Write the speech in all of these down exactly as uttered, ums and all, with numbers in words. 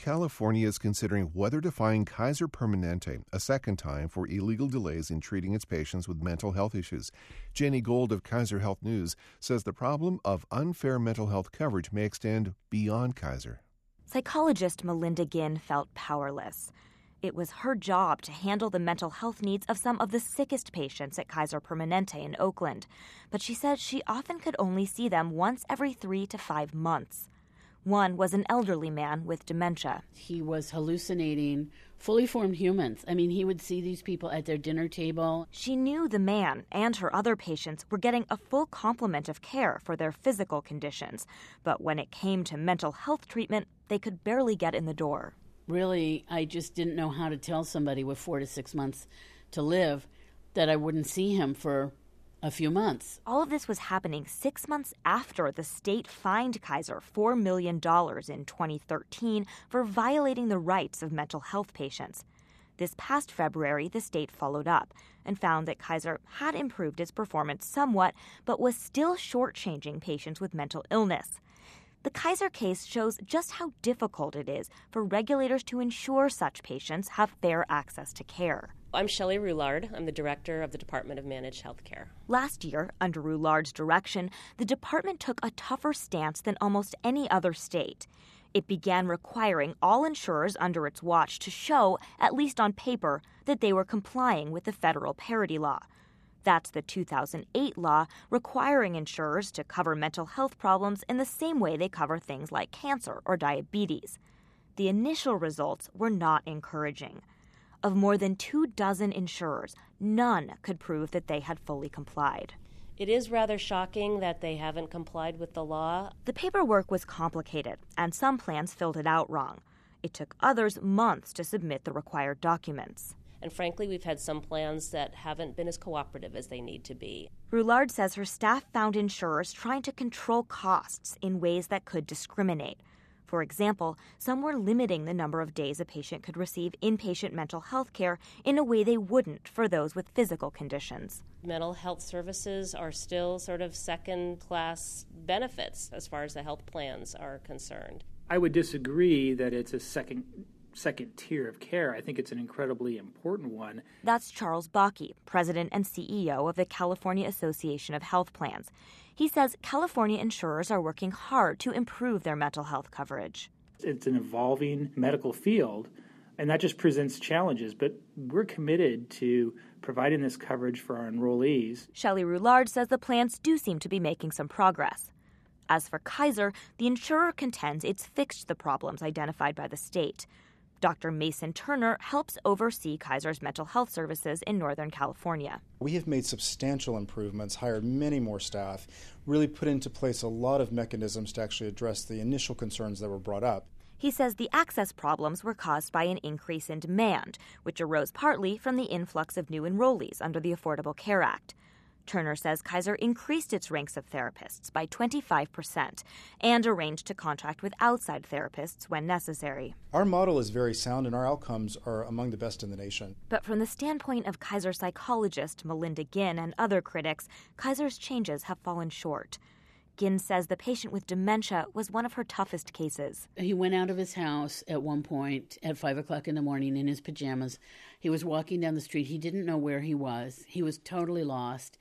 California is considering whether to fine Kaiser Permanente a second time for illegal delays in treating its patients with mental health issues. Jenny Gold of Kaiser Health News says the problem of unfair mental health coverage may extend beyond Kaiser. Psychologist Melinda Ginn felt powerless. It was her job to handle the mental health needs of some of the sickest patients at Kaiser Permanente in Oakland, but she said she often could only see them once every three to five months. One was an elderly man with dementia. He was hallucinating fully formed humans. I mean, he would see these people at their dinner table. She knew the man and her other patients were getting a full complement of care for their physical conditions, but when it came to mental health treatment, they could barely get in the door. Really, I just didn't know how to tell somebody with four to six months to live that I wouldn't see him for a few months. All of this was happening six months after the state fined Kaiser four million dollars in twenty thirteen for violating the rights of mental health patients. This past February, the state followed up and found that Kaiser had improved its performance somewhat, but was still shortchanging patients with mental illness. The Kaiser case shows just how difficult it is for regulators to ensure such patients have fair access to care. I'm Shelley Roulard. I'm the director of the Department of Managed Healthcare. Last year, under Roulard's direction, the department took a tougher stance than almost any other state. It began requiring all insurers under its watch to show, at least on paper, that they were complying with the federal parity law. That's the two thousand eight law requiring insurers to cover mental health problems in the same way they cover things like cancer or diabetes. The initial results were not encouraging. Of more than two dozen insurers, none could prove that they had fully complied. It is rather shocking that they haven't complied with the law. The paperwork was complicated, and some plans filled it out wrong. It took others months to submit the required documents. And frankly, we've had some plans that haven't been as cooperative as they need to be. Roulard says her staff found insurers trying to control costs in ways that could discriminate. For example, some were limiting the number of days a patient could receive inpatient mental health care in a way they wouldn't for those with physical conditions. Mental health services are still sort of second-class benefits as far as the health plans are concerned. I would disagree that it's a second second tier of care. I think it's an incredibly important one. That's Charles Bakke, president and C E O of the California Association of Health Plans. He says California insurers are working hard to improve their mental health coverage. It's an evolving medical field, and that just presents challenges, but we're committed to providing this coverage for our enrollees. Shelley Roulard says the plans do seem to be making some progress. As for Kaiser, the insurer contends it's fixed the problems identified by the state. Doctor Mason Turner helps oversee Kaiser's mental health services in Northern California. We have made substantial improvements, hired many more staff, really put into place a lot of mechanisms to actually address the initial concerns that were brought up. He says the access problems were caused by an increase in demand, which arose partly from the influx of new enrollees under the Affordable Care Act. Turner says Kaiser increased its ranks of therapists by twenty-five percent and arranged to contract with outside therapists when necessary. Our model is very sound and our outcomes are among the best in the nation. But from the standpoint of Kaiser psychologist Melinda Ginn and other critics, Kaiser's changes have fallen short. Ginn says the patient with dementia was one of her toughest cases. He went out of his house at one point at five o'clock in the morning in his pajamas. He was walking down the street. He didn't know where he was. He was totally lost.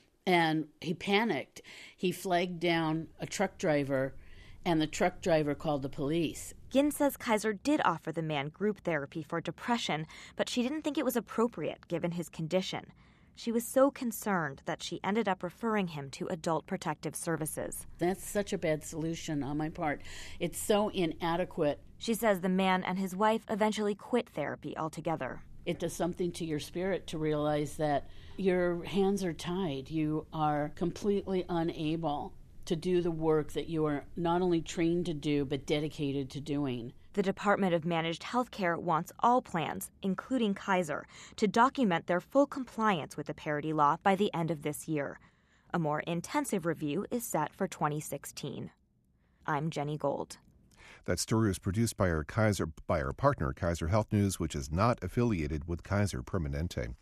And he panicked. He flagged down a truck driver, and the truck driver called the police. Ginn says Kaiser did offer the man group therapy for depression, but she didn't think it was appropriate given his condition. She was so concerned that she ended up referring him to Adult Protective Services. That's such a bad solution on my part. It's so inadequate. She says the man and his wife eventually quit therapy altogether. It does something to your spirit to realize that your hands are tied. You are completely unable to do the work that you are not only trained to do, but dedicated to doing. The Department of Managed Healthcare wants all plans, including Kaiser, to document their full compliance with the parity law by the end of this year. A more intensive review is set for twenty sixteen. I'm Jenny Gold. That story was produced by our Kaiser by our partner, Kaiser Health News, which is not affiliated with Kaiser Permanente.